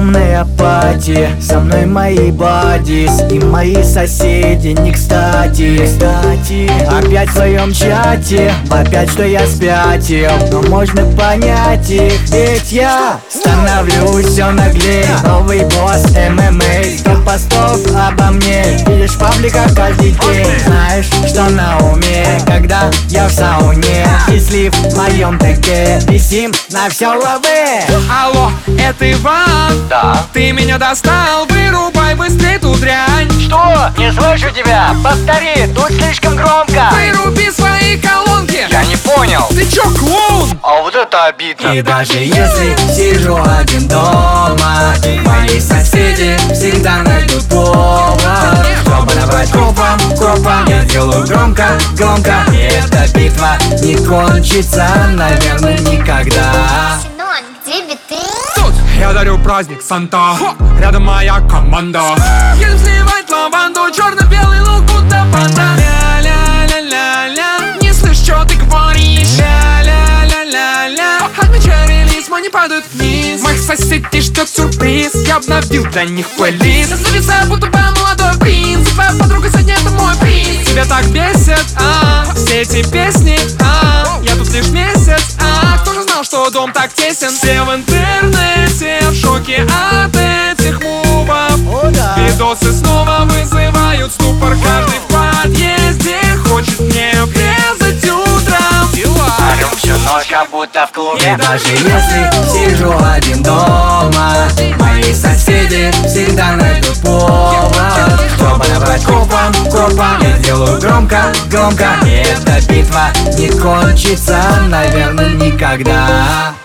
Безумная пати, со мной мои бадис и мои соседи не кстати. Опять в своем чате вопят, что я спятил, но можно понять их, ведь я становлюсь все наглее. Новый босс ММА, 100 постов обо мне видишь в пабликах каждый день. Знаешь, что на уме, когда я в сауне, и слив в моем ТК, висим на все лаве. Алло, это Иван? Да. Ты меня достал, вырубай быстрей ту дрянь. Что? Не слышу тебя, повтори, тут слишком громко. Выруби свои колонки. Я не понял. Ты чё, клоун? А вот это обидно. И даже если сижу один дома, мои соседи всегда найдут повод, чтобы набрать копом. Я делаю громко. И эта битва не кончится, наверное, никогда. Синон, где биты? Тут я дарю праздник Санта. Рядом моя команда. Едем сливать лаванду, черно-белый лук, будто панда. Ля-ля-ля-ля-ля. Не слышь, что ты говоришь. Ля-ля-ля-ля-ля. Отмечай релиз, монey падают вниз. Моих соседей ждет сюрприз. Я обновил для них плейлист. Зависаю, будто бы молодой принц. Твоя подруга сегодня это мой принц. Тебя так бесит, все эти песни, я тут лишь месяц, кто же знал, что дом так тесен? Все в интернете в шоке от этих мувов. Видосы снова вызывают ступор. Каждый в подъезде хочет мне врезать утром. Орем всю ночь, как будто в клубе. И даже если сижу один дома, мои соседи всегда найдут повод, чтобы набрать копом. Я делаю громко. И эта битва не кончится, наверное, никогда.